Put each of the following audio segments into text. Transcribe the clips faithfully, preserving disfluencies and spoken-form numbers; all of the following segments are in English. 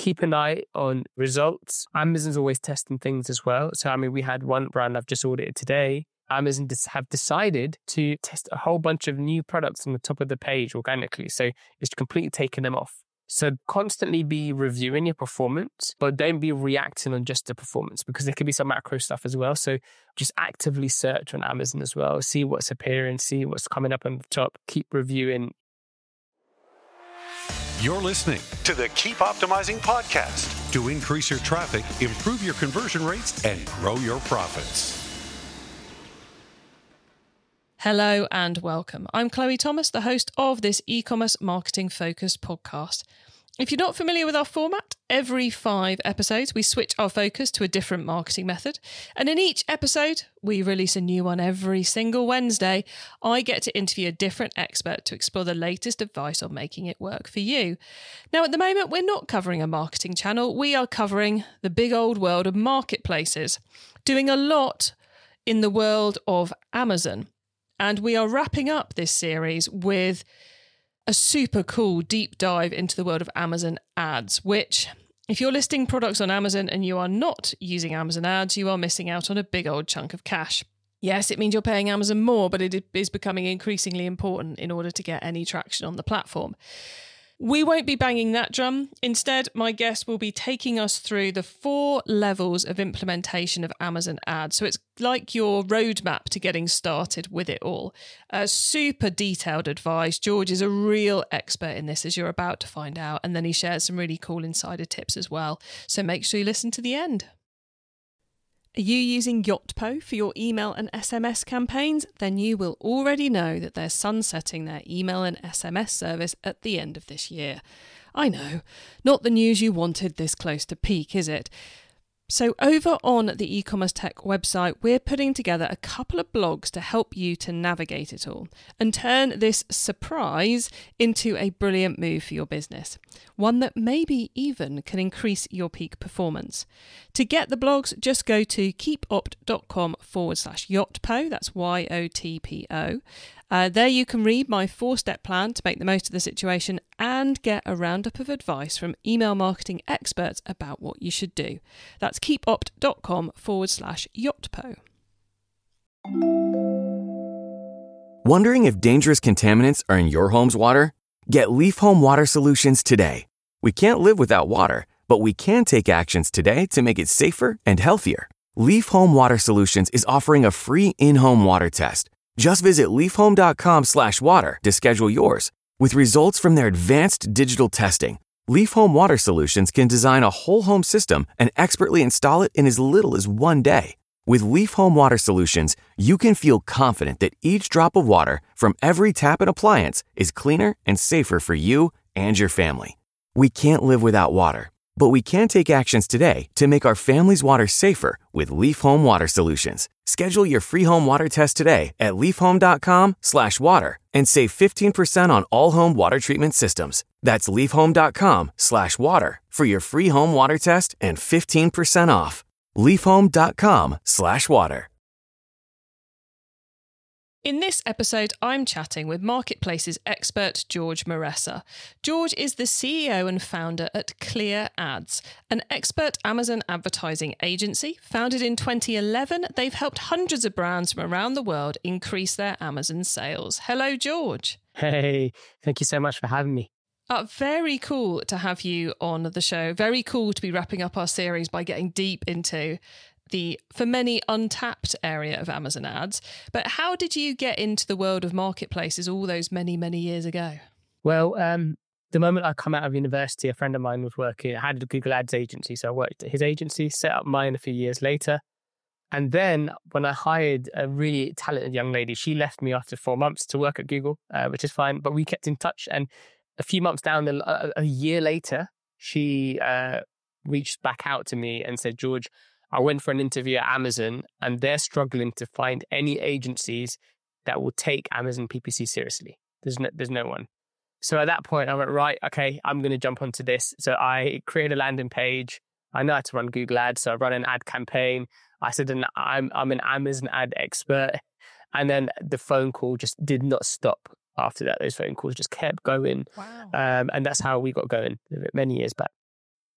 keep an eye on results. Amazon's always testing things as well. So, I mean, we had one brand I've just audited today. Amazon have decided to test a whole bunch of new products on the top of the page organically. So it's completely taken them off. So constantly be reviewing your performance, but don't be reacting on just the performance, because there could be some macro stuff as well. So just actively search on Amazon as well. See what's appearing, see what's coming up on the top. Keep reviewing. You're listening to the Keep Optimizing podcast to increase your traffic, improve your conversion rates, and grow your profits. Hello and welcome. I'm Chloe Thomas, the host of this e-commerce marketing focused podcast. If you're not familiar with our format, every five episodes we switch our focus to a different marketing method. And in each episode, we release a new one every single Wednesday. I get to interview a different expert to explore the latest advice on making it work for you. Now, at the moment, we're not covering a marketing channel. We are covering the big old world of marketplaces, doing a lot in the world of Amazon. And we are wrapping up this series with a super cool deep dive into the world of Amazon ads, which, if you're listing products on Amazon and you are not using Amazon ads, you are missing out on a big old chunk of cash. Yes, it means you're paying Amazon more, but it is becoming increasingly important in order to get any traction on the platform. We won't be banging that drum. Instead, my guest will be taking us through the four levels of implementation of Amazon ads. So it's like your roadmap to getting started with it all. Uh, super detailed advice. George is a real expert in this, as you're about to find out. And then he shares some really cool insider tips as well. So make sure you listen to the end. Are you using Yotpo for your email and S M S campaigns? Then you will already know that they're sunsetting their email and S M S service at the end of this year. I know, not the news you wanted this close to peak, is it? So over on the e-commerce tech website, we're putting together a couple of blogs to help you to navigate it all and turn this surprise into a brilliant move for your business. One that maybe even can increase your peak performance. To get the blogs, just go to keepopt.com forward slash Yotpo. That's Y O T P O. Uh, there you can read my four-step plan to make the most of the situation and get a roundup of advice from email marketing experts about what you should do. That's keepopt.com forward slash Yotpo. Wondering if dangerous contaminants are in your home's water? Get Leaf Home Water Solutions today. We can't live without water, but we can take actions today to make it safer and healthier. Leaf Home Water Solutions is offering a free in-home water test. Just visit leafhome.com slash water to schedule yours. With results from their advanced digital testing, Leaf Home Water Solutions can design a whole home system and expertly install it in as little as one day. With Leaf Home Water Solutions, you can feel confident that each drop of water from every tap and appliance is cleaner and safer for you and your family. We can't live without water, but we can take actions today to make our family's water safer with Leaf Home Water Solutions. Schedule your free home water test today at leafhome.com slash water and save fifteen percent on all home water treatment systems. That's leafhome.com slash water for your free home water test and fifteen percent off. leafhome.com slash water. In this episode, I'm chatting with Marketplaces expert George Maressa. George is the C E O and founder at Clear Ads, an expert Amazon advertising agency. Founded in twenty eleven, they've helped hundreds of brands from around the world increase their Amazon sales. Hello, George. Hey, thank you so much for having me. Uh, very cool to have you on the show. Very cool to be wrapping up our series by getting deep into the, for many, untapped area of Amazon ads. But how did you get into the world of marketplaces all those many, many years ago? Well, um, the moment I come out of university, a friend of mine was working, had a Google Ads agency. So I worked at his agency, set up mine a few years later. And then when I hired a really talented young lady, she left me after four months to work at Google, uh, which is fine. But we kept in touch. And a few months down, a, a year later, she uh, reached back out to me and said, George, I went for an interview at Amazon and they're struggling to find any agencies that will take Amazon P P C seriously. There's no, there's no one. So at that point, I went, right, okay, I'm going to jump onto this. So I created a landing page. I know how to run Google Ads, so I run an ad campaign. I said, I'm, I'm an Amazon ad expert. And then the phone call just did not stop after that. Those phone calls just kept going. Wow. Um, and that's how we got going many years back.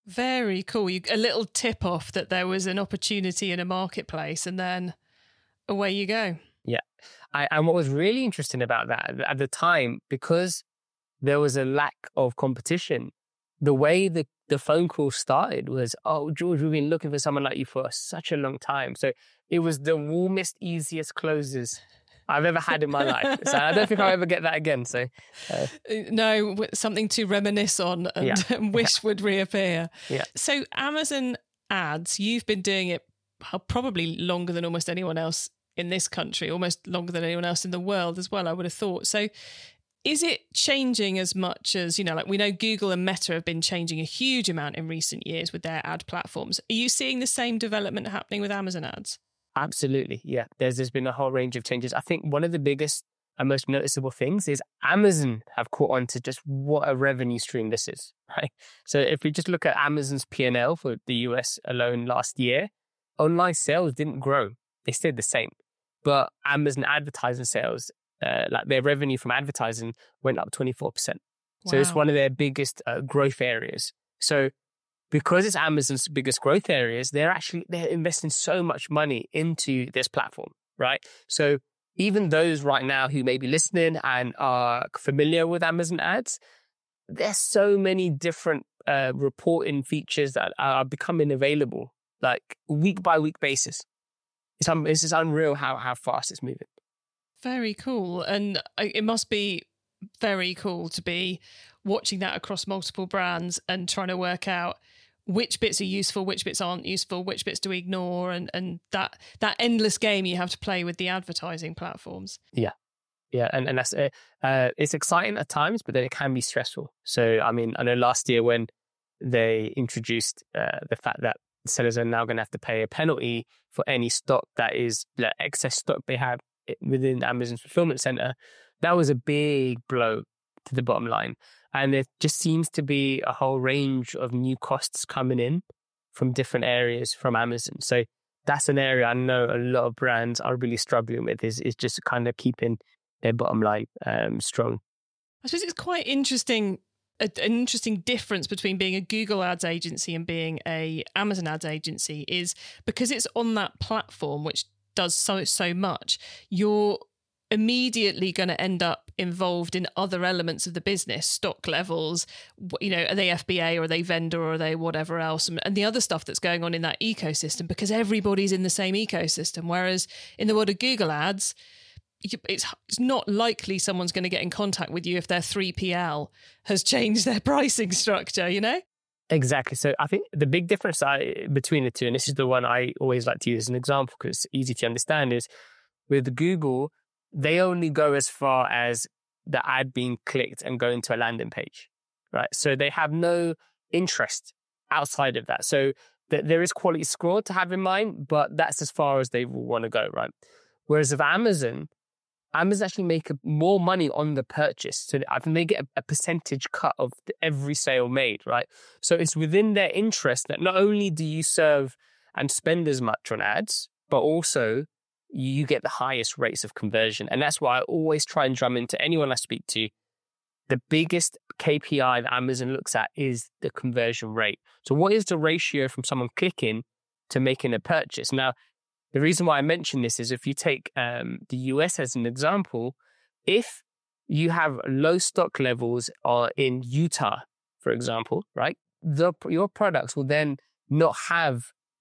Very cool. You, a little tip off that there was an opportunity in a marketplace, and then away you go. Yeah. I, and what was really interesting about that at the time, because there was a lack of competition, the way the, the phone call started was, oh, George, we've been looking for someone like you for such a long time. So it was the warmest, easiest closes I've ever had in my life. So I don't think I'll ever get that again. So uh, no, something to reminisce on and, yeah. and wish yeah. would reappear. Yeah. So Amazon ads, you've been doing it probably longer than almost anyone else in this country, almost longer than anyone else in the world as well, I would have thought. So is it changing as much as, you know, like we know Google and Meta have been changing a huge amount in recent years with their ad platforms. Are you seeing the same development happening with Amazon ads? Absolutely. Yeah. There's, there's been a whole range of changes. I think one of the biggest and most noticeable things is Amazon have caught on to just what a revenue stream this is, right? So if we just look at Amazon's P and L for the U S alone last year, online sales didn't grow. They stayed the same. But Amazon advertising sales, uh, like their revenue from advertising went up twenty-four percent. Wow. So it's one of their biggest uh, growth areas. So because it's Amazon's biggest growth areas, they're actually, they're investing so much money into this platform, right? So even those right now who may be listening and are familiar with Amazon ads, there's so many different uh, reporting features that are becoming available, like week by week basis. It's, um, it's just unreal how, how fast it's moving. Very cool. And it must be very cool to be watching that across multiple brands and trying to work out which bits are useful, which bits aren't useful, which bits do we ignore, and, and that that endless game you have to play with the advertising platforms. Yeah. Yeah, and, and that's uh, uh, it's exciting at times, but then it can be stressful. So, I mean, I know last year when they introduced uh, the fact that sellers are now going to have to pay a penalty for any stock that is like, excess stock they have within Amazon's fulfillment center, that was a big blow to the bottom line. And there just seems to be a whole range of new costs coming in from different areas from Amazon. So that's an area I know a lot of brands are really struggling with, is, is just kind of keeping their bottom line um, strong. I suppose it's quite interesting, a, an interesting difference between being a Google Ads agency and being a Amazon Ads agency is because it's on that platform, which does so, so much, you're immediately going to end up involved in other elements of the business, stock levels, you know, are they F B A or are they vendor or are they whatever else, and the other stuff that's going on in that ecosystem, because everybody's in the same ecosystem. Whereas in the world of Google Ads, it's it's not likely someone's going to get in contact with you if their three P L has changed their pricing structure, you know? Exactly. So I think the big difference I, between the two, and this is the one I always like to use as an example because it's easy to understand, is with Google, they only go as far as the ad being clicked and going to a landing page, right? So they have no interest outside of that. So th- there is quality score to have in mind, but that's as far as they will want to go, right? Whereas with Amazon, Amazon actually make more money on the purchase. So I think they get a, a percentage cut of every sale made, right? So it's within their interest that not only do you serve and spend as much on ads, but also you get the highest rates of conversion. And that's why I always try and drum into anyone I speak to. The biggest K P I that Amazon looks at is the conversion rate. So what is the ratio from someone clicking to making a purchase? Now, the reason why I mention this is if you take um, the U S as an example, if you have low stock levels uh, in Utah, for example, right, the, your products will then not have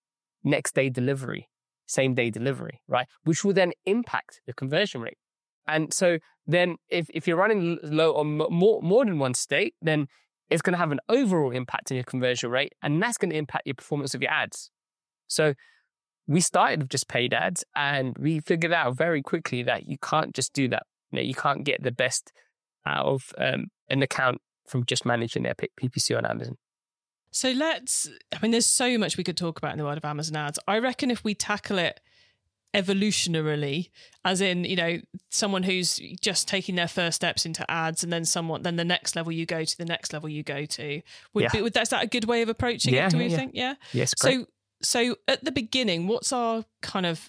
next day delivery. Same day delivery, right? Which will then impact the conversion rate. And so then if, if you're running low on more, more than one state, then it's going to have an overall impact on your conversion rate, and that's going to impact your performance of your ads. So we started with just paid ads, and we figured out very quickly that you can't just do that. You know, you can't get the best out of um, an account from just managing their P P C on Amazon. So let's, I mean, there's so much we could talk about in the world of Amazon ads. I reckon if we tackle it evolutionarily, as in, you know, someone who's just taking their first steps into ads, and then someone, then the next level you go to, the next level you go to. Would, yeah. be, would that's that a good way of approaching yeah, it, do yeah, we yeah. think? Yeah. Yes, great. So, so at the beginning, what's our kind of,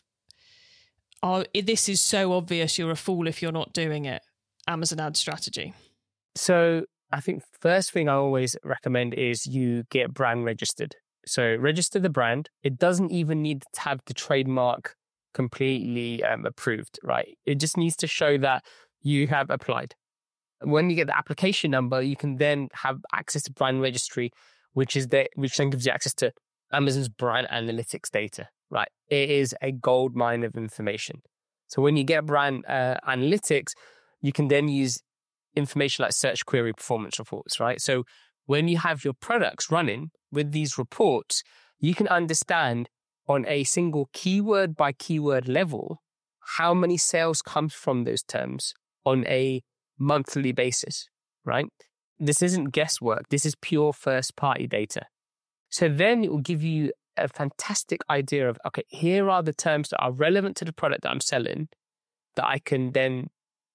our, this is so obvious you're a fool if you're not doing it, Amazon ad strategy? So I think first thing I always recommend is you get brand registered. So register the brand. It doesn't even need to have the trademark completely um, approved, right? It just needs to show that you have applied. When you get the application number, you can then have access to brand registry, which is the, which then gives you access to Amazon's brand analytics data, right? It is a gold mine of information. So when you get brand uh, analytics, you can then use information like search query performance reports, right? So when you have your products running with these reports, you can understand on a single keyword by keyword level how many sales comes from those terms on a monthly basis, right? This isn't guesswork. This is pure first party data. So then it will give you a fantastic idea of, okay, here are the terms that are relevant to the product that I'm selling that I can then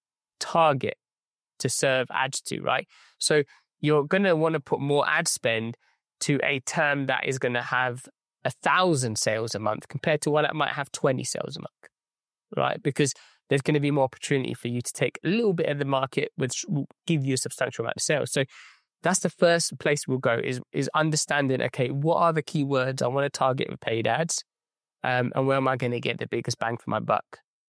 target to serve ads to, right? So you're going to want to put more ad spend to a term that is going to have a thousand sales a month compared to one that might have twenty sales a month, right? Because there's going to be more opportunity for you to take a little bit of the market, which will give you a substantial amount of sales. So that's the first place we'll go is, is understanding, okay, what are the keywords I want to target with paid ads? Um, and where am I going to get the biggest bang for my buck?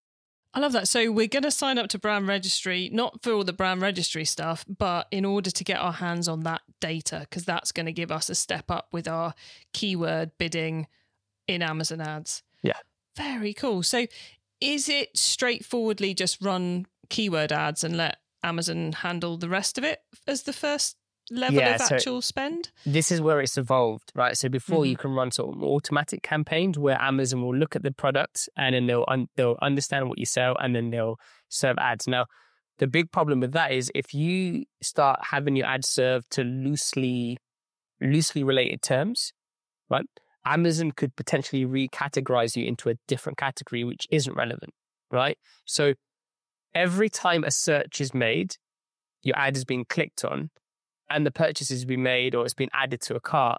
I love that. So we're going to sign up to brand registry, not for all the brand registry stuff, but in order to get our hands on that data, because that's going to give us a step up with our keyword bidding in Amazon ads. Yeah. Very cool. So is it straightforwardly just run keyword ads and let Amazon handle the rest of it as the first level yeah, of so actual spend? This is where it's evolved, right? So before Mm-hmm. you can run sort of automatic campaigns where Amazon will look at the product and then they'll un- they'll understand what you sell and then they'll serve ads. Now, the big problem with that is if you start having your ads served to loosely loosely related terms, right? Amazon could potentially recategorize you into a different category which isn't relevant, right? So every time a search is made, your ad is being clicked on, and the purchase has been made or it's been added to a cart,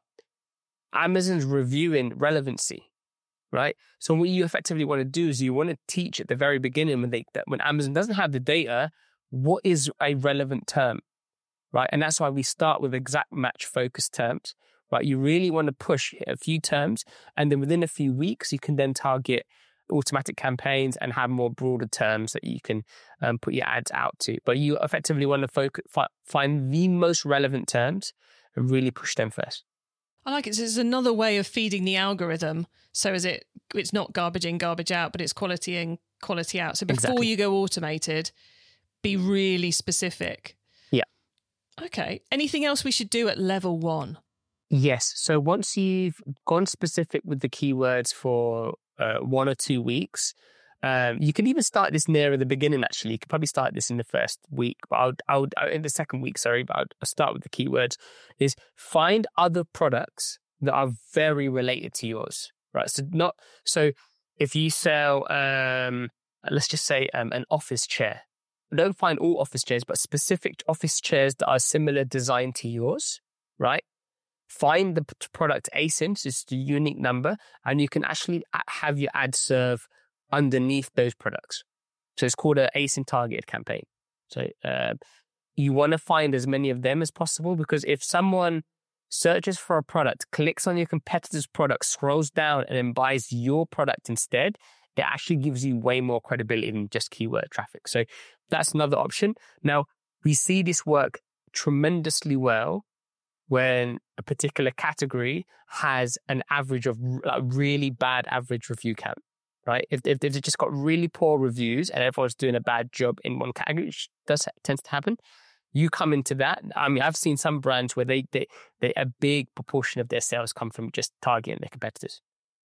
Amazon's reviewing relevancy, right? So what you effectively want to do is you want to teach at the very beginning when they that when Amazon doesn't have the data, what is a relevant term, right? And that's why we start with exact match focused terms, right? You really want to push a few terms, and then within a few weeks, you can then target automatic campaigns and have more broader terms that you can um, put your ads out to. But you effectively want to focus, fi- find the most relevant terms and really push them first. I like it. So it's another way of feeding the algorithm. So is it, it's not garbage in, garbage out, but it's quality in, quality out. So before Exactly. you go automated, be really specific. Yeah. Okay. Anything else we should do at level one? Yes. So once you've gone specific with the keywords for uh, one or two weeks, um, you can even start this nearer the beginning, actually. You could probably start this in the first week, but I would, I would in the second week, sorry, but I would start with the keywords, is find other products that are very related to yours, right? So not, so if you sell, um, let's just say um, an office chair, don't find all office chairs, but specific office chairs that are similar design to yours, right? Find the p- product A S I N, so it's the unique number, and you can actually a- have your ad serve underneath those products. So it's called an A S I N targeted campaign. So uh, you want to find as many of them as possible, because if someone searches for a product, clicks on your competitor's product, scrolls down, and then buys your product instead, it actually gives you way more credibility than just keyword traffic. So that's another option. Now, we see this work tremendously well when a particular category has an average of like really bad average review count, right? If, if they've just got really poor reviews and everyone's doing a bad job in one category, which does tends to happen, you come into that. I mean, I've seen some brands where they, they, they a big proportion of their sales come from just targeting their competitors.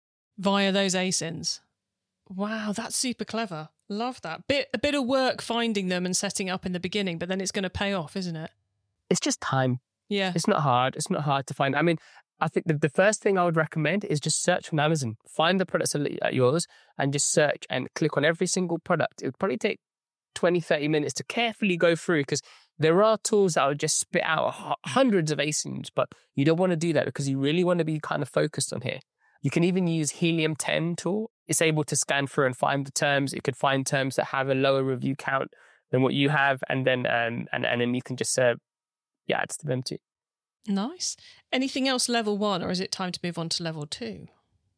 Via those A S I Ns. Wow, that's super clever. Love that. Bit a bit of work finding them and setting up in the beginning, but then it's going to pay off, isn't it? It's just time. Yeah. It's not hard. It's not hard to find. I mean, I think the, the first thing I would recommend is just search on Amazon. Find the products at yours and just search and click on every single product. It would probably take twenty, thirty minutes to carefully go through, because there are tools that will just spit out hundreds of A S I Ns, but you don't want to do that because you really want to be kind of focused on here. You can even use Helium ten tool. It's able to scan through and find the terms. It could find terms that have a lower review count than what you have, and then um, and, and then you can just uh, your ads to them too. Nice. Anything else level one, or is it time to move on to level two?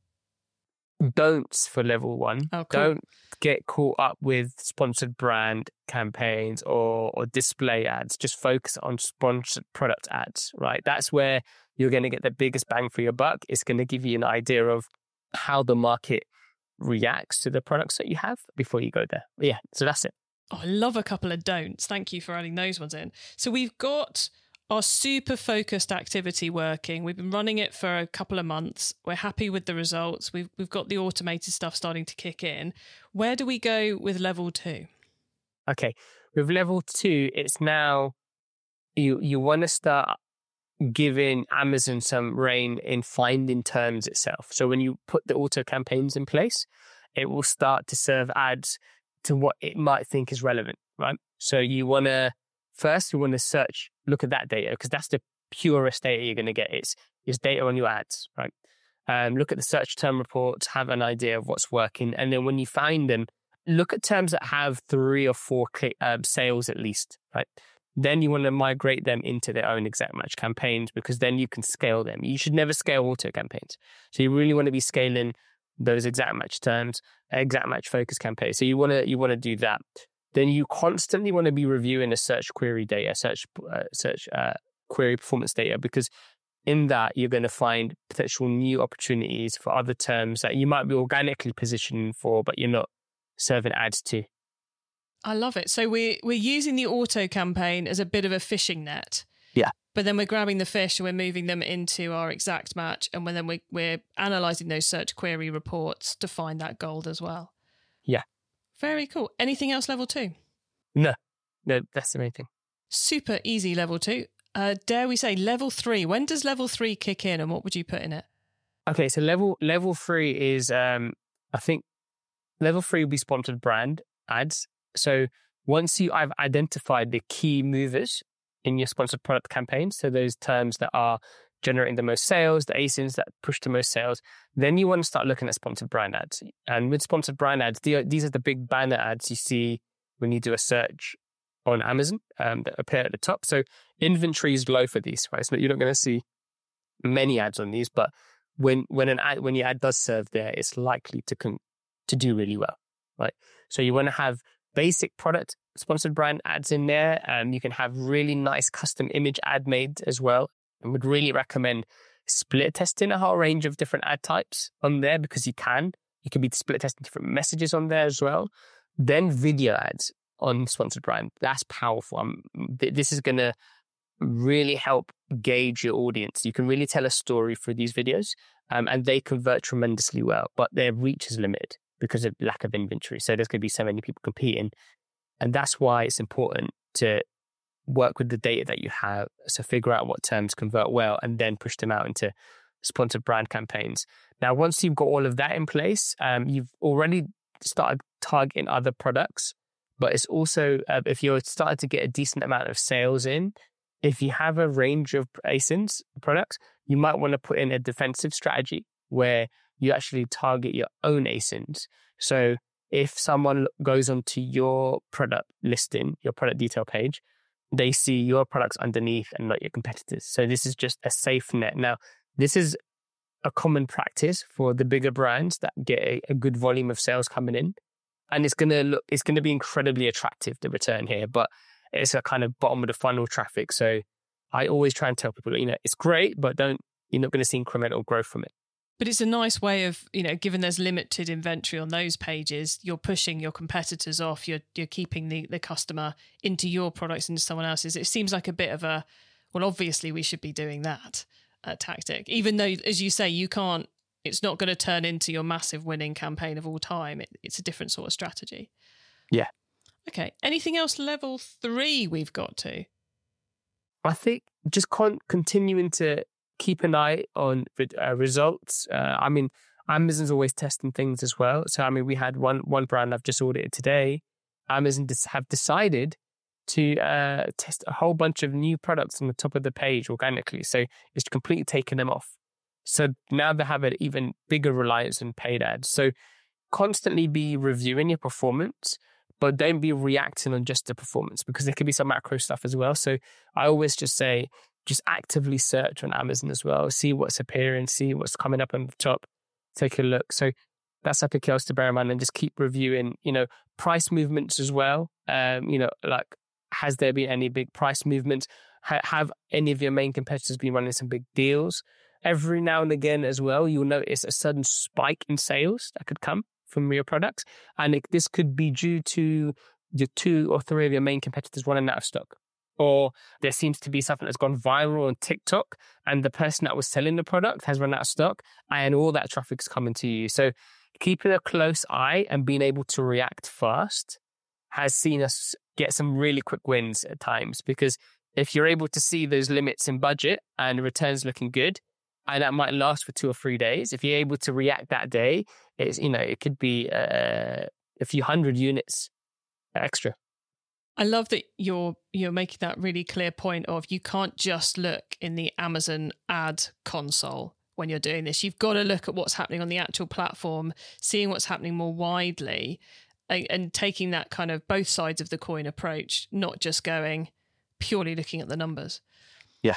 Don'ts for level one. Oh, cool. Don't get caught up with sponsored brand campaigns or, or display ads. Just focus on sponsored product ads, right? That's where you're going to get the biggest bang for your buck. It's going to give you an idea of how the market reacts to the products that you have before you go there. But yeah, so that's it. Oh, I love a couple of don'ts. Thank you for adding those ones in. So we've got our super focused activity working. We've been running it for a couple of months. We're happy with the results. We've we've got the automated stuff starting to kick in. Where do we go with level two? Okay, with level two, it's now you you want to start giving Amazon some rein in finding terms itself. So when you put the auto campaigns in place, it will start to serve ads to what it might think is relevant, right? So you want to First, you want to search, look at that data, because that's the purest data you're going to get. It's, it's data on your ads, right? Um, look at the search term reports, have an idea of what's working. And then when you find them, look at terms that have three or four click, um, sales at least, right? Then you want to migrate them into their own exact match campaigns, because then you can scale them. You should never scale auto campaigns. So you really want to be scaling those exact match terms, exact match focus campaigns. So you want to you want to do that. Then you constantly want to be reviewing the search query data, search uh, search uh, query performance data, because in that you're going to find potential new opportunities for other terms that you might be organically positioning for, but you're not serving ads to. I love it. So we're, we're using the auto campaign as a bit of a fishing net. Yeah. But then we're grabbing the fish and we're moving them into our exact match. And then we, we're analysing those search query reports to find that gold as well. Yeah. Very cool. Anything else level two? No, no, that's the main thing. Super easy level two. Uh, dare we say level three? When does level three kick in and what would you put in it? Okay, so level level three is, um, I think, level three will be sponsored brand ads. So once you I've identified the key movers in your sponsored product campaigns, so those terms that are generating the most sales, the A S I Ns that push the most sales, then you want to start looking at sponsored brand ads. And with sponsored brand ads, these are the big banner ads you see when you do a search on Amazon um, that appear at the top. So inventory is low for these, right? So you're not going to see many ads on these, but when when an ad when your ad does serve there, it's likely to con- to do really well, right? So you want to have basic product sponsored brand ads in there. Um, you can have really nice custom image ad made as well. I would really recommend split testing a whole range of different ad types on there, because you can. You can be split testing different messages on there as well. Then video ads on sponsored brand. That's powerful. Um, th- this is going to really help gauge your audience. You can really tell a story through these videos, um, and they convert tremendously well, but their reach is limited because of lack of inventory. So there's going to be so many people competing. And that's why it's important to work with the data that you have. So figure out what terms convert well and then push them out into sponsored brand campaigns. Now, once you've got all of that in place, um, you've already started targeting other products, but it's also, uh, if you're starting to get a decent amount of sales in, if you have a range of A S I Ns products, you might want to put in a defensive strategy where you actually target your own A S I Ns. So if someone goes onto your product listing, your product detail page, they see your products underneath and not your competitors. So this is just a safe net. Now, this is a common practice for the bigger brands that get a, a good volume of sales coming in. And it's going to look, it's going to be incredibly attractive, the return here, but it's a kind of bottom of the funnel traffic. So I always try and tell people, you know, it's great, but don't, you're not going to see incremental growth from it. But it's a nice way of, you know, given there's limited inventory on those pages, you're pushing your competitors off, you're you're keeping the, the customer into your products, into someone else's. It seems like a bit of a, well, obviously we should be doing that uh, tactic, even though, as you say, you can't, it's not going to turn into your massive winning campaign of all time. It, it's a different sort of strategy. Yeah. Okay. Anything else level three we've got to? I think just con- continuing to keep an eye on uh, results. Uh, I mean, Amazon's always testing things as well. So, I mean, we had one one brand I've just audited today. Amazon dis- have decided to uh, test a whole bunch of new products on the top of the page organically. So it's completely taken them off. So now they have an even bigger reliance on paid ads. So constantly be reviewing your performance, but don't be reacting on just the performance, because there could be some macro stuff as well. So I always just say, just actively search on Amazon as well, see what's appearing, see what's coming up on the top, take a look. So that's something else to bear in mind, and just keep reviewing, you know, price movements as well. Um, you know, like, has there been any big price movements? Ha- have any of your main competitors been running some big deals? Every now and again as well, you'll notice a sudden spike in sales that could come from your products. And it, this could be due to the two or three of your main competitors running out of stock. Or there seems to be something that's gone viral on TikTok, and the person that was selling the product has run out of stock, and all that traffic's coming to you. So keeping a close eye and being able to react fast has seen us get some really quick wins at times, because if you're able to see those limits in budget and returns looking good, and that might last for two or three days, if you're able to react that day, it's, you know, it could be uh, a few hundred units extra. I love that you're you're making that really clear point of, you can't just look in the Amazon ad console when you're doing this. You've got to look at what's happening on the actual platform, seeing what's happening more widely, and, and taking that kind of both sides of the coin approach, not just going purely looking at the numbers. Yeah.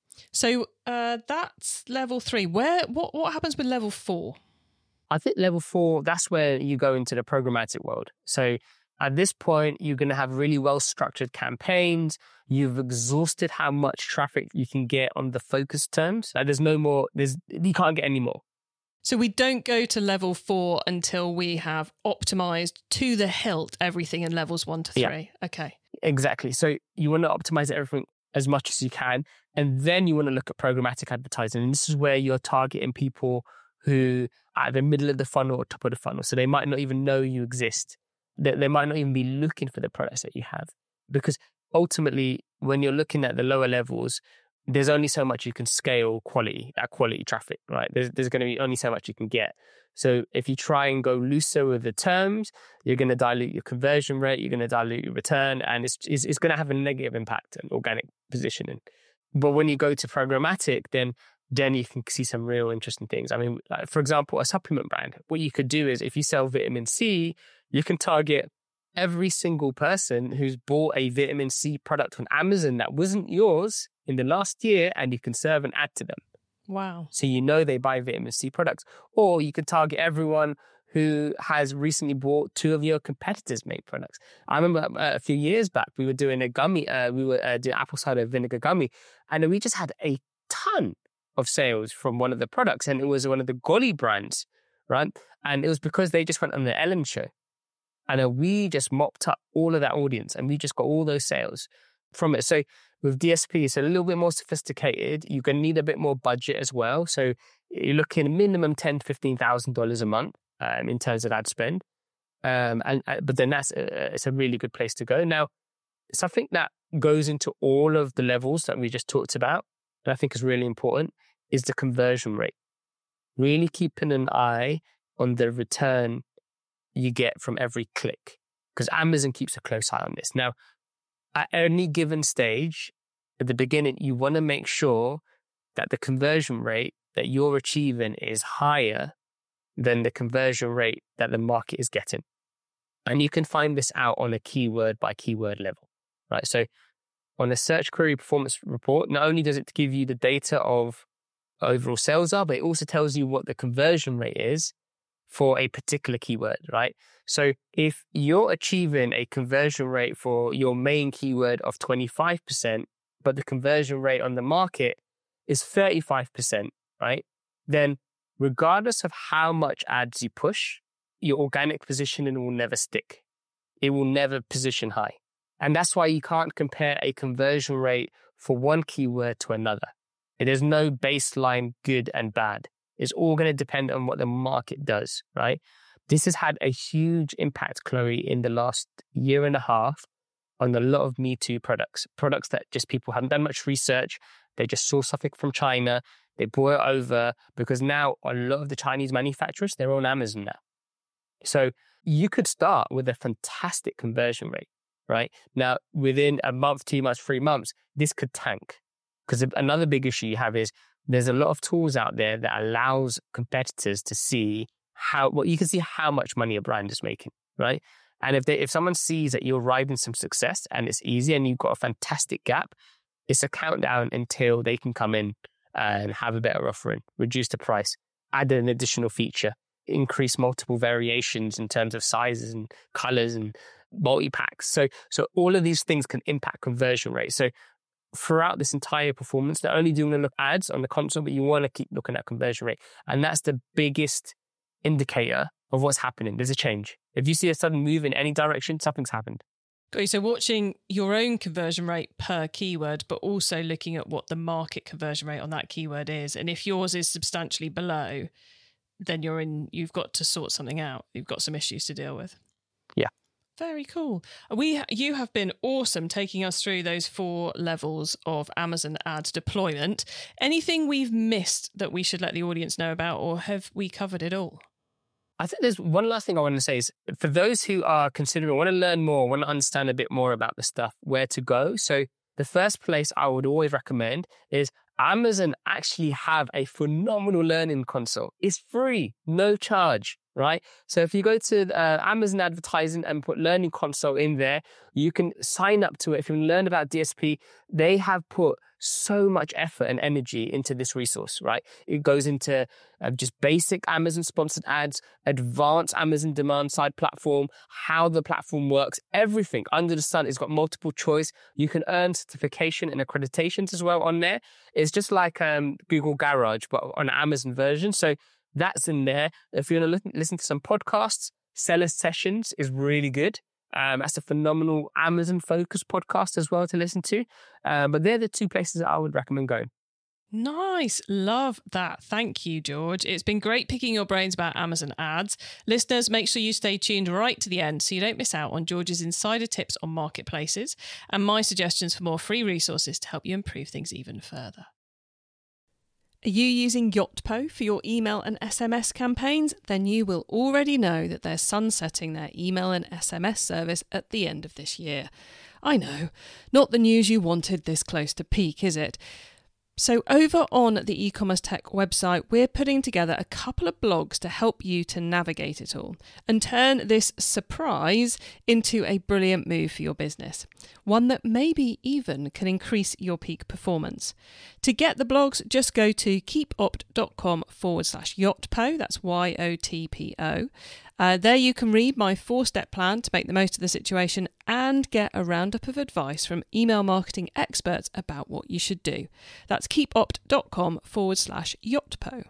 So uh, that's level three. Where what what happens with level four? I think level four, that's where you go into the programmatic world. So at this point, you're going to have really well-structured campaigns. You've exhausted how much traffic you can get on the focus terms. Like, there's no more, there's you can't get any more. So we don't go to level four until we have optimized to the hilt everything in levels one to three. Yeah. Okay. Exactly. So you want to optimize everything as much as you can. And then you want to look at programmatic advertising. And this is where you're targeting people who are at the middle of the funnel or top of the funnel. So they might not even know you exist. They, they might not even be looking for the products that you have. Because ultimately, when you're looking at the lower levels, there's only so much you can scale quality, that quality traffic, right? There's, there's going to be only so much you can get. So if you try and go looser with the terms, you're going to dilute your conversion rate, you're going to dilute your return, and it's, it's, it's going to have a negative impact on organic positioning. But when you go to programmatic, then then you can see some real interesting things. I mean, like, for example, a supplement brand, what you could do is, if you sell vitamin C, you can target every single person who's bought a vitamin C product on Amazon that wasn't yours in the last year, and you can serve an ad to them. Wow. So you know they buy vitamin C products. Or you could target everyone who has recently bought two of your competitors' made products. I remember uh, a few years back, we were doing a gummy, uh, we were uh, doing apple cider vinegar gummy, and we just had a ton of sales from one of the products, and it was one of the Golly brands, right? And it was because they just went on the Ellen show. And uh, we just mopped up all of that audience, and we just got all those sales from it. So with D S P, it's a little bit more sophisticated. You're going to need a bit more budget as well. So you're looking minimum ten thousand dollars, fifteen thousand dollars a month um, in terms of ad spend. Um, and uh, But then that's a, it's a really good place to go. Now, something that goes into all of the levels that we just talked about, and I think is really important, is the conversion rate. Really keeping an eye on the return you get from every click, because Amazon keeps a close eye on this. Now, at any given stage, at the beginning, you want to make sure that the conversion rate that you're achieving is higher than the conversion rate that the market is getting. And you can find this out on a keyword by keyword level, right? So on a search query performance report, not only does it give you the data of overall sales are, but it also tells you what the conversion rate is for a particular keyword, right? So if you're achieving a conversion rate for your main keyword of twenty-five percent, but the conversion rate on the market is thirty-five percent, right? Then regardless of how much ads you push, your organic positioning will never stick. It will never position high. And that's why you can't compare a conversion rate for one keyword to another. There's no baseline good and bad. It's all going to depend on what the market does, right? This has had a huge impact, Chloe, in the last year and a half on a lot of Me Too products, products that just people haven't done much research. They just saw something from China. They brought it over because now a lot of the Chinese manufacturers, they're on Amazon now. So you could start with a fantastic conversion rate, right? Now, within a month, two months, three months, this could tank. Because another big issue you have is there's a lot of tools out there that allows competitors to see how, well, you can see how much money a brand is making, right? And if they, if someone sees that you're arriving some success and it's easy and you've got a fantastic gap, it's a countdown until they can come in and have a better offering, reduce the price, add an additional feature, increase multiple variations in terms of sizes and colors and multi-packs. So, so all of these things can impact conversion rate. So throughout this entire performance, not only do you want to look at ads on the console, but you want to keep looking at conversion rate. And that's the biggest indicator of what's happening. There's a change. If you see a sudden move in any direction, something's happened. Great. So watching your own conversion rate per keyword, but also looking at what the market conversion rate on that keyword is. And if yours is substantially below, then you're in, you've got to sort something out. You've got some issues to deal with. Yeah. Very cool. We, you have been awesome taking us through those four levels of Amazon ads deployment. Anything we've missed that we should let the audience know about, or have we covered it all? I think there's one last thing I want to say is for those who are considering, want to learn more, want to understand a bit more about the stuff, where to go. So the first place I would always recommend is Amazon actually have a phenomenal learning console. It's free, no charge, right? So if you go to uh, Amazon advertising and put learning console in there, you can sign up to it. If you learn about D S P, they have put so much effort and energy into this resource, right? It goes into uh, just basic Amazon sponsored ads, advanced Amazon demand side platform, how the platform works, everything under the sun. It's got multiple choice. You can earn certification and accreditations as well on there. It's just like um, Google Garage, but on an Amazon version. So that's in there. If you want to listen to some podcasts, Seller Sessions is really good. Um, that's a phenomenal Amazon-focused podcast as well to listen to. Um, but they're the two places that I would recommend going. Nice. Love that. Thank you, George. It's been great picking your brains about Amazon ads. Listeners, make sure you stay tuned right to the end so you don't miss out on George's insider tips on marketplaces and my suggestions for more free resources to help you improve things even further. Are you using Yotpo for your email and S M S campaigns? Then you will already know that they're sunsetting their email and S M S service at the end of this year. I know, not the news you wanted this close to peak, is it? So over on the e-commerce tech website, we're putting together a couple of blogs to help you to navigate it all and turn this surprise into a brilliant move for your business. One that maybe even can increase your peak performance. To get the blogs, just go to keepopt.com forward slash Yotpo. That's Y O T P O. Uh, there you can read my four-step plan to make the most of the situation and get a roundup of advice from email marketing experts about what you should do. That's keepopt.com forward slash Yotpo.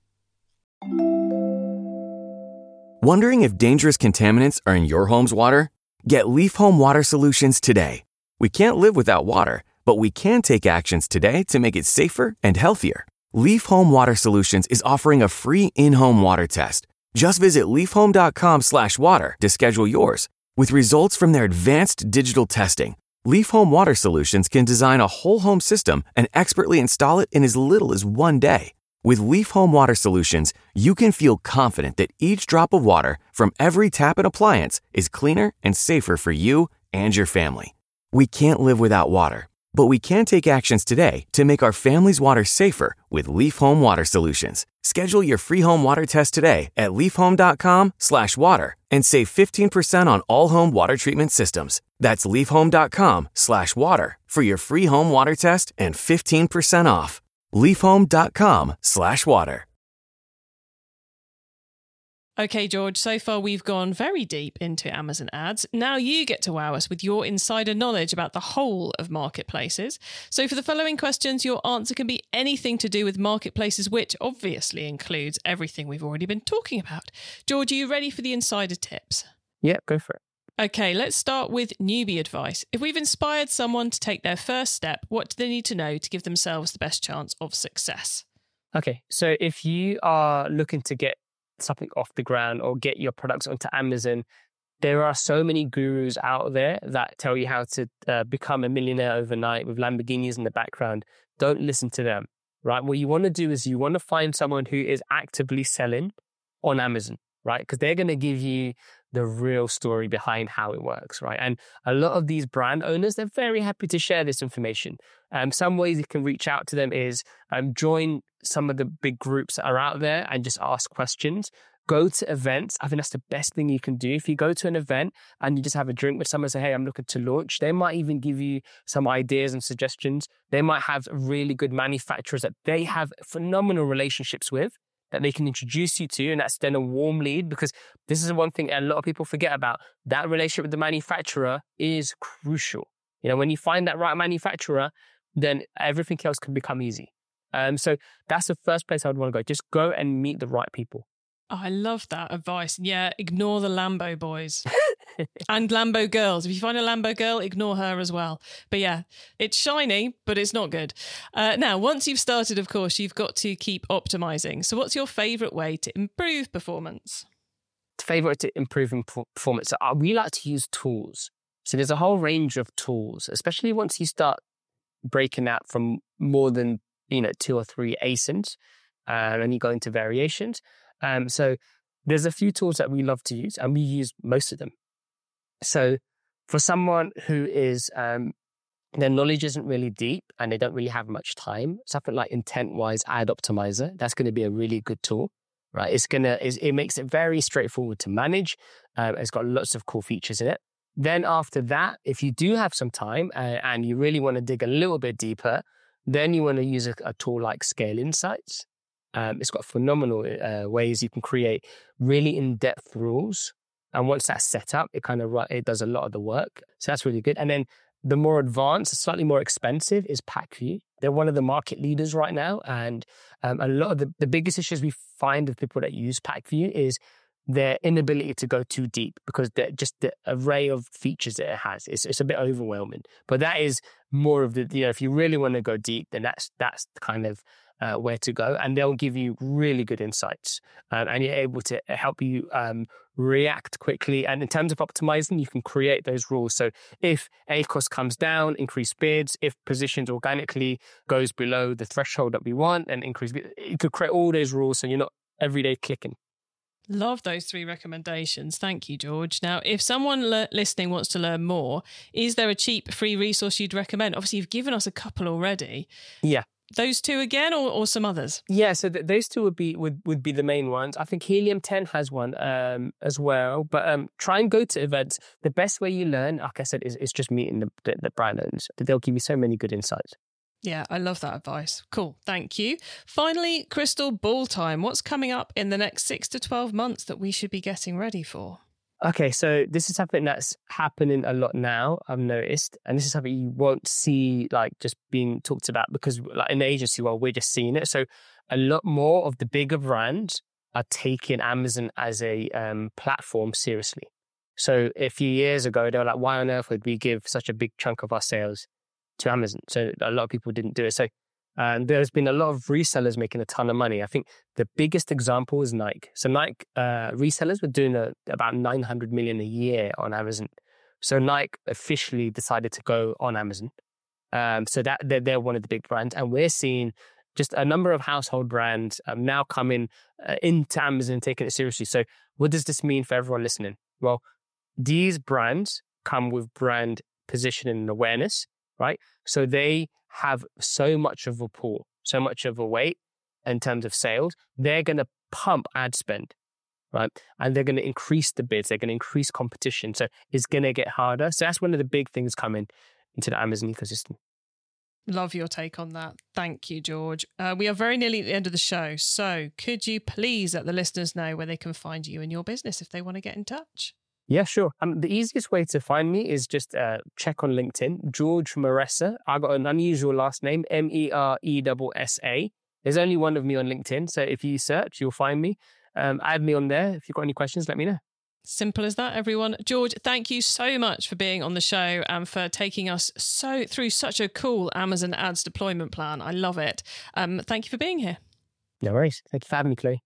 Wondering if dangerous contaminants are in your home's water? Get Leaf Home Water Solutions today. We can't live without water, but we can take actions today to make it safer and healthier. Leaf Home Water Solutions is offering a free in-home water test. Just visit leafhome.com slash water to schedule yours. With results from their advanced digital testing, Leaf Home Water Solutions can design a whole home system and expertly install it in as little as one day. With Leaf Home Water Solutions, you can feel confident that each drop of water from every tap and appliance is cleaner and safer for you and your family. We can't live without water, but we can take actions today to make our family's water safer with Leaf Home Water Solutions. Schedule your free home water test today at leafhome.com slash water and save fifteen percent on all home water treatment systems. That's leafhome.com slash water for your free home water test and fifteen percent off. leafhome.com slash water. Okay, George, so far we've gone very deep into Amazon ads. Now you get to wow us with your insider knowledge about the whole of marketplaces. So for the following questions, your answer can be anything to do with marketplaces, which obviously includes everything we've already been talking about. George, are you ready for the insider tips? Yeah, go for it. Okay, let's start with newbie advice. If we've inspired someone to take their first step, what do they need to know to give themselves the best chance of success? Okay, so if you are looking to get something off the ground or get your products onto Amazon, there are so many gurus out there that tell you how to uh, become a millionaire overnight with Lamborghinis in the background. Don't listen to them, right? What you want to do is you want to find someone who is actively selling on Amazon, right? Because they're going to give you the real story behind how it works, right? And a lot of these brand owners, they're very happy to share this information. Um, some ways you can reach out to them is um, join some of the big groups that are out there and just ask questions. Go to events. I think that's the best thing you can do. If you go to an event and you just have a drink with someone and say, hey, I'm looking to launch, they might even give you some ideas and suggestions. They might have really good manufacturers that they have phenomenal relationships with that they can introduce you to. And that's then a warm lead, because this is one thing a lot of people forget about. That relationship with the manufacturer is crucial. You know, when you find that right manufacturer, then everything else can become easy. Um, so that's the first place I would want to go. Just go and meet the right people. Oh, I love that advice. Yeah, ignore the Lambo boys and Lambo girls. If you find a Lambo girl, ignore her as well. But yeah, it's shiny, but it's not good. Uh, now, once you've started, of course, you've got to keep optimizing. So what's your favourite way to improve performance? Favourite to improving performance. So we like to use tools. So there's a whole range of tools, especially once you start breaking out from more than, you know, two or three A S I Ns, uh, and you go into variations. Um, so there's a few tools that we love to use, and we use most of them. So for someone who is, um, their knowledge isn't really deep and they don't really have much time, something like IntentWise Ad Optimizer, that's going to be a really good tool, right? It's going to, it makes it very straightforward to manage. Um, it's got lots of cool features in it. Then after that, if you do have some time uh, and you really want to dig a little bit deeper, then you want to use a, a tool like Scale Insights. Um, it's got phenomenal uh, ways you can create really in-depth rules. And once that's set up, it kind of it does a lot of the work. So that's really good. And then the more advanced, slightly more expensive is PackView. They're one of the market leaders right now. And um, a lot of the, the biggest issues we find with people that use PackView is their inability to go too deep, because just the array of features that it has, it's, it's a bit overwhelming. But that is more of the, you know, if you really want to go deep, then that's that's kind of uh, where to go. And they'll give you really good insights. Um, and you're able to help you um, react quickly. And in terms of optimizing, you can create those rules. So if A C O S comes down, increase bids. If positions organically goes below the threshold that we want, and increase bids. You could create all those rules so you're not every day clicking. Love those three recommendations. Thank you, George. Now, if someone le- listening wants to learn more, is there a cheap free resource you'd recommend? Obviously, you've given us a couple already. Yeah. Those two again, or, or some others? Yeah, so th- those two would be would, would be the main ones. I think Helium ten has one um, as well. But um, try and go to events. The best way you learn, like I said, is, is just meeting the, the, the brand owners. They'll give you so many good insights. Yeah, I love that advice. Cool. Thank you. Finally, crystal ball time. What's coming up in the next six to twelve months that we should be getting ready for? Okay, so this is something that's happening a lot now, I've noticed. And this is something you won't see like just being talked about, because like in the agency world, we're just seeing it. So a lot more of the bigger brands are taking Amazon as a um, platform seriously. So a few years ago, they were like, why on earth would we give such a big chunk of our sales to Amazon? So a lot of people didn't do it. So um, there's been a lot of resellers making a ton of money. I think the biggest example is Nike. So Nike uh, resellers were doing a, about nine hundred million a year on Amazon. So Nike officially decided to go on Amazon. Um, so that they're, they're one of the big brands. And we're seeing just a number of household brands um, now coming uh, into Amazon, taking it seriously. So what does this mean for everyone listening? Well, these brands come with brand positioning and awareness, right? So they have so much of a pull, so much of a weight in terms of sales. They're going to pump ad spend, right? And they're going to increase the bids. They're going to increase competition. So it's going to get harder. So that's one of the big things coming into the Amazon ecosystem. Love your take on that. Thank you, George. Uh, we are very nearly at the end of the show. So could you please let the listeners know where they can find you and your business if they want to get in touch? Yeah, sure. Um, the easiest way to find me is just uh, check on LinkedIn, George Meressa. I got an unusual last name, M E R E S S A. There's only one of me on LinkedIn, so if you search, you'll find me. Um, add me on there. If you've got any questions, let me know. Simple as that, everyone. George, thank you so much for being on the show and for taking us so through such a cool Amazon ads deployment plan. I love it. Um, thank you for being here. No worries. Thank you for having me, Chloe.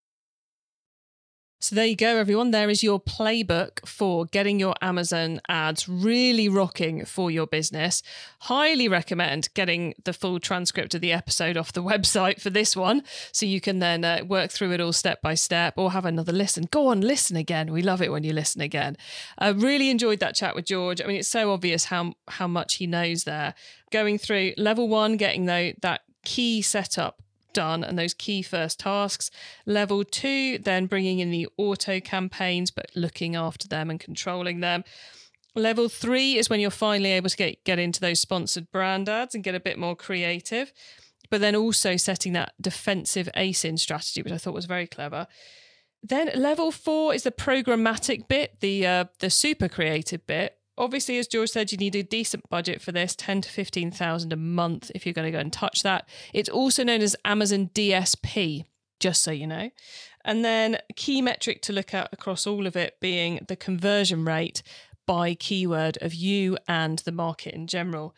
So there you go, everyone. There is your playbook for getting your Amazon ads really rocking for your business. Highly recommend getting the full transcript of the episode off the website for this one, so you can then uh, work through it all step by step, or have another listen. Go on, listen again. We love it when you listen again. I really enjoyed that chat with George. I mean, it's so obvious how how much he knows there. Going through level one, getting though that key setup done and those key first tasks. Level two, then bringing in the auto campaigns, but looking after them and controlling them. Level three is when you're finally able to get, get into those sponsored brand ads and get a bit more creative, but then also setting that defensive A S I N strategy, which I thought was very clever. Then level four is the programmatic bit, the uh, the super creative bit. Obviously, as George said, you need a decent budget for this, ten to fifteen thousand a month if you're going to go and touch that. It's also known as Amazon D S P, just so you know. And then a key metric to look at across all of it being the conversion rate by keyword of you and the market in general.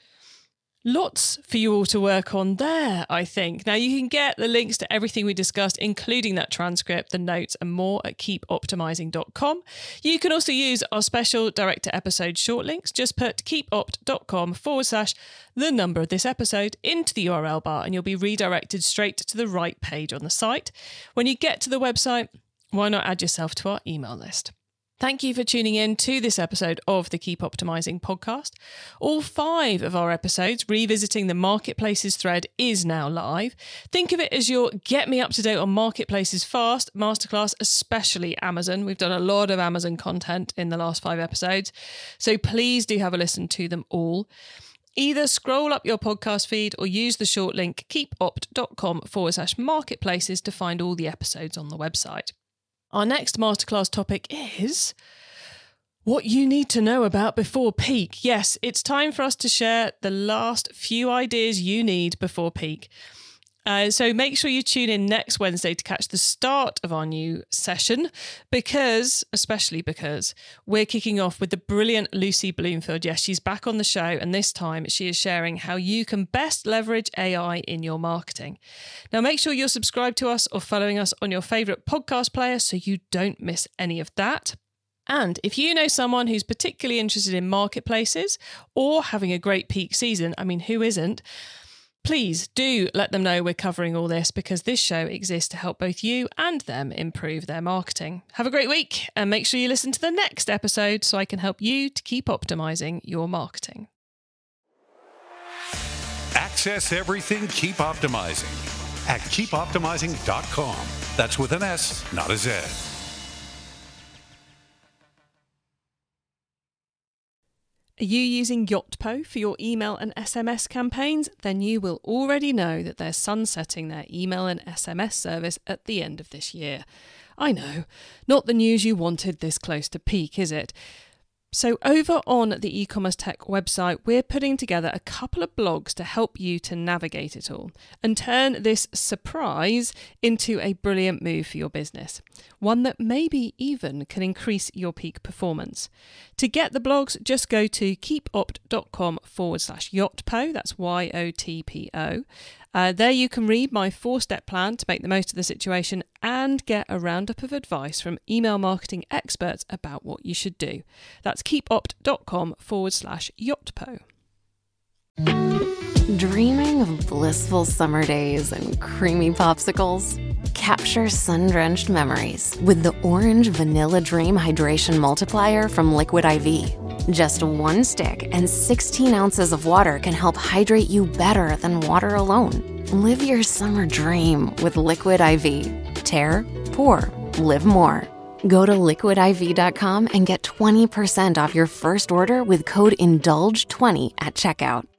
Lots for you all to work on there, I think. Now, you can get the links to everything we discussed, including that transcript, the notes and more at keep optimizing dot com. You can also use our special direct to episode short links. Just put keepopt.com forward slash the number of this episode into the U R L bar and you'll be redirected straight to the right page on the site. When you get to the website, why not add yourself to our email list? Thank you for tuning in to this episode of the Keep Optimizing podcast. All five of our episodes revisiting the marketplaces thread is now live. Think of it as your Get Me Up to Date on Marketplaces Fast masterclass, especially Amazon. We've done a lot of Amazon content in the last five episodes, so please do have a listen to them all. Either scroll up your podcast feed or use the short link keepopt.com forward slash marketplaces to find all the episodes on the website. Our next masterclass topic is what you need to know about before peak. Yes, it's time for us to share the last few ideas you need before peak. Uh, so make sure you tune in next Wednesday to catch the start of our new session because, especially because, we're kicking off with the brilliant Lucy Bloomfield. Yes, she's back on the show and this time she is sharing how you can best leverage A I in your marketing. Now make sure you're subscribed to us or following us on your favourite podcast player so you don't miss any of that. And if you know someone who's particularly interested in marketplaces or having a great peak season, I mean, who isn't? Please do let them know we're covering all this because this show exists to help both you and them improve their marketing. Have a great week and make sure you listen to the next episode so I can help you to keep optimizing your marketing. Access everything Keep Optimizing at keep optimizing dot com. That's with an S, not a Z. Are you using Yotpo for your email and S M S campaigns? Then you will already know that they're sunsetting their email and S M S service at the end of this year. I know, not the news you wanted this close to peak, is it? So over on the e-commerce tech website, we're putting together a couple of blogs to help you to navigate it all and turn this surprise into a brilliant move for your business. One that maybe even can increase your peak performance. To get the blogs, just go to keepopt.com forward slash Yotpo. That's Y O T P O. Uh, there you can read my four-step plan to make the most of the situation and get a roundup of advice from email marketing experts about what you should do. That's keepopt.com forward slash Yotpo. Dreaming of blissful summer days and creamy popsicles? Capture sun-drenched memories with the Orange Vanilla Dream Hydration Multiplier from Liquid I V. Just one stick and sixteen ounces of water can help hydrate you better than water alone. Live your summer dream with Liquid I V. Tear, pour, live more. Go to liquid I V dot com and get twenty percent off your first order with code indulge twenty at checkout.